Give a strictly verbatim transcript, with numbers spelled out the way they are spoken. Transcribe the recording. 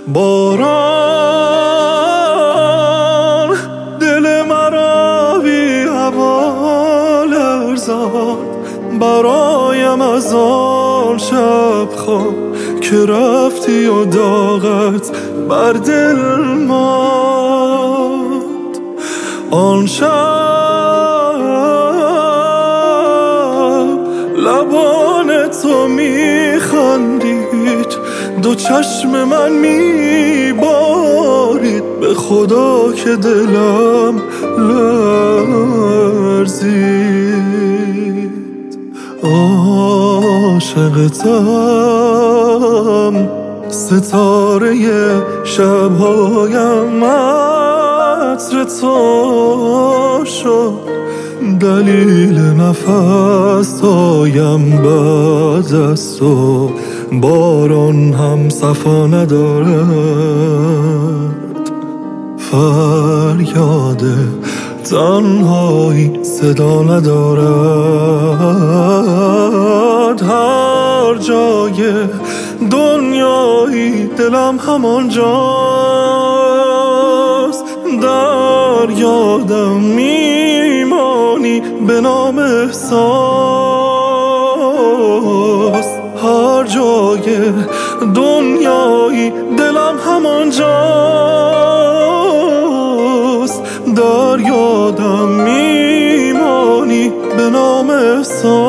باران دل مرا بی هوا لرزاند، برایم از آن شب خواب که رفتی و داغت بر دل ماند. آن شب لبان تو میخندید، دو چشم من میبارید، به خدا که دلم لرزید. عاشقتم ستاره شبهایم، عطر تو شد دلیل نفسهایم. بعد از تو باران هم صفا ندارد، فریاد تنهایی صدا ندارد. هر جای دنیایی دلم همانجاست، در یادم میمانی به نام احساس. هر جای دنیایی دلم همانجاست، در یادم میمانی به نام احساس.